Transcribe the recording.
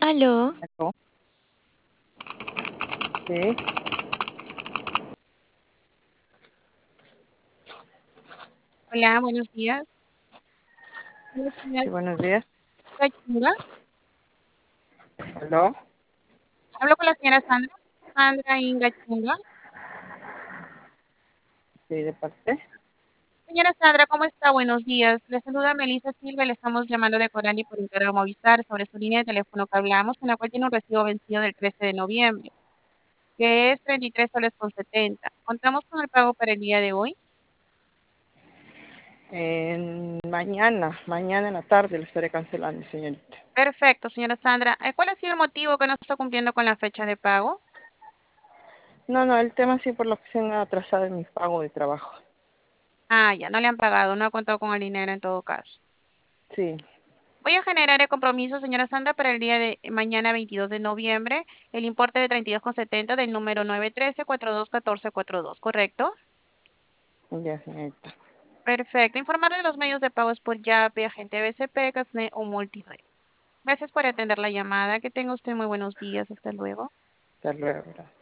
Aló, ¿No? Sí, Hola, buenos días. Hola, señora sí, buenos días. Chunga. ¿Aló? Hablo con la señora Sandra. Sandra Inga Chunga. Sí, de parte. Señora Sandra, ¿cómo está? Buenos días. Le saluda Melissa Silva y le estamos llamando de Corani por encargo Movistar sobre su línea de teléfono que hablamos, en la cual tiene un recibo vencido del 13 de noviembre, que es 33 soles con 70. Contamos con el pago para el día de hoy. Mañana en la tarde lo estaré cancelando, señorita. Perfecto, señora Sandra. ¿Cuál ha sido el motivo que no está cumpliendo con la fecha de pago? No, no, el tema sí por lo que se han atrasado en mi pago de trabajo. Ah, ya no le han pagado, no ha contado con el dinero en todo caso. Sí, Voy a generar el compromiso, señora Sandra, para el día de mañana 22 de noviembre, el importe de 32,70 del número 913-421442, ¿correcto? ya, señorita. Perfecto. Informarle de los medios de pago es por Yape, agente BCP, Gasnet o Multired. Gracias por atender la llamada. Que tenga usted muy buenos días. Hasta luego. Hasta luego.